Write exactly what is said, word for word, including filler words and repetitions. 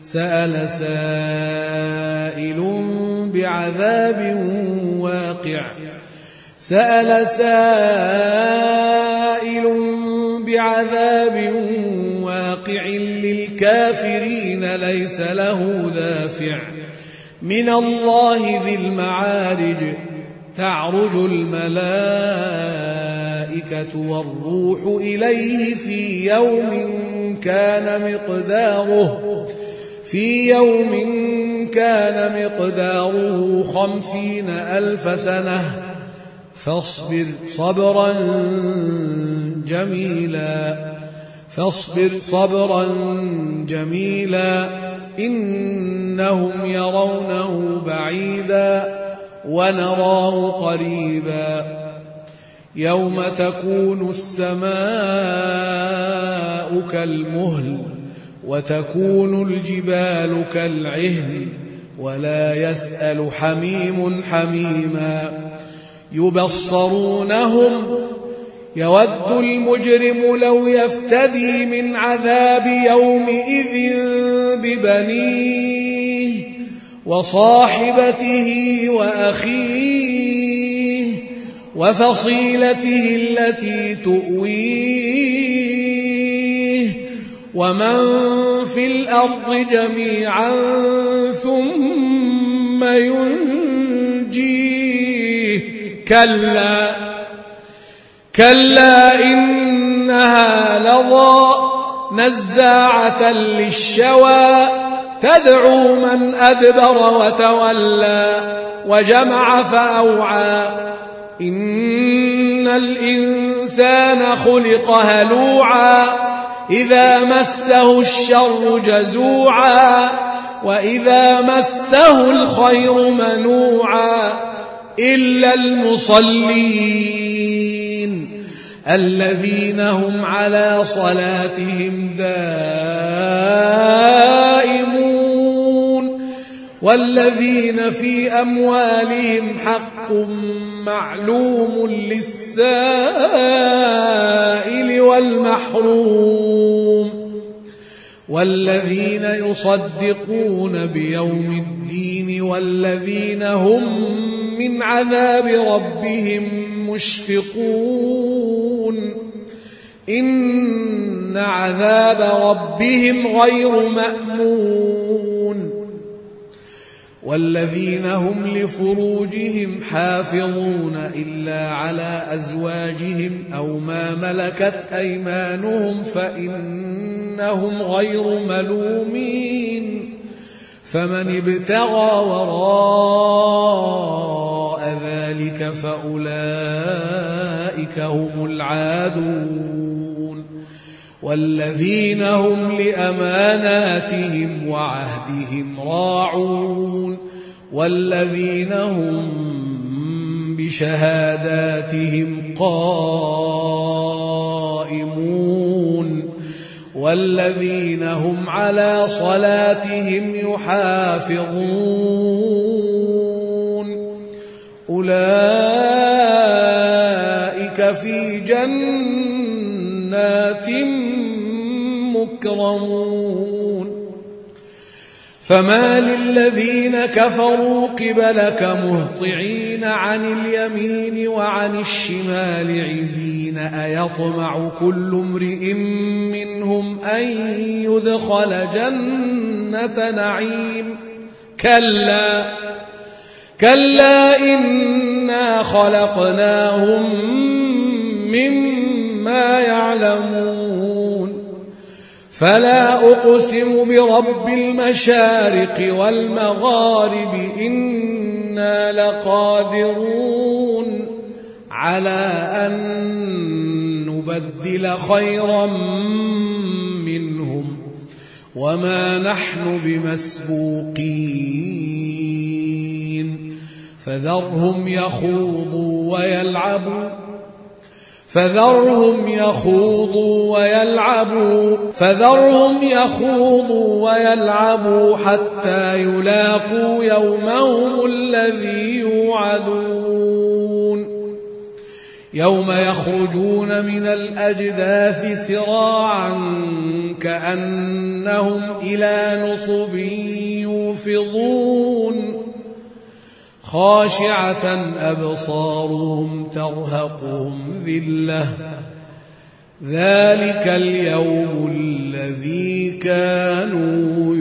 سأل سائل بعذاب واقع سأل سائل بعذاب واقع للكافرين ليس له دافع من الله ذي المعارج تعرج الملائكة والروح إليه في يوم كان مقداره في يوم كان مقداره خمسين ألف سنة فاصبر صبرا جميلا فاصبر صبرا جميلا إنهم يرونه بعيدا ونراه قريبا يوم تكون السماء كالمهل وتكون الجبال كالعهن ولا يسأل حميم حميما يبصرونهم يود المجرم لو يفتدي من عذاب يومئذ ببنيه وصاحبته وأخيه وفصيلته التي تؤويه ومن في الأرض جميعا ثم ينجيه كلا كلا إنها لظى نزاعة للشوى تدعو من أدبر وتولى وجمع فأوعى إن الإنسان خلق هلوعا إذا مسه الشر جزوعا وإذا مسه الخير منوعا إلا المصلين الذين هم على صلاتهم دائمون والذين في أموالهم حق معلوم للسائل والمحروم والذين يصدقون بيوم الدين والذين هم من عذاب ربهم مشفقون إن عذاب ربهم غير مأمون والذين هم لفروجهم حافظون إلا على أزواجهم أو ما ملكت أيمانهم فإنهم غير ملومين فمن ابتغى وراء ذلك فأولئك هم العادون والذين هم لأماناتهم وعهدهم راعون والذين هم بشهاداتهم قائمون والذين هم على صلاتهم يحافظون أولئك في جنات مكرمون فما للذين كفروا قبلك مهطعين عن اليمين وعن الشمال عزين أيطمع كل امرئ منهم أن يدخل جنة نعيم كلا كلا إنا خلقناهم مما يعلمون فلا أقسم برب المشارق والمغارب إنا لقادرون على أن نبدل خيرا منهم وما نحن بمسبوقين فذرهم يخوضوا ويلعبوا فذرهم يخوضوا ويلعبوا فذرهم يخوضوا ويلعبوا حتى يلاقوا يومهم الذي يوعدون يوم يخرجون من الأجداث سراعا كأنهم إلى نصب يوفضون خاشعة أبصارهم ترهقهم ذلة ذلك اليوم الذي كانوا